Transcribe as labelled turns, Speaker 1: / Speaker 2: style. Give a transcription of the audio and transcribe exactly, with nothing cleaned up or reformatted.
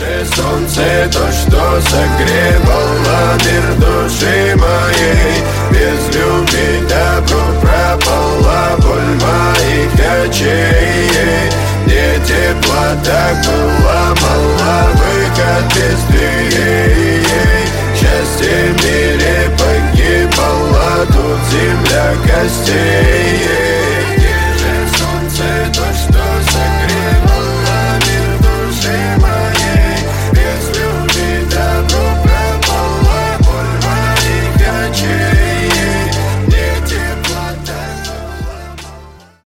Speaker 1: Же солнце, то, что согревало мир души моей, без любви добро пропала боль моя.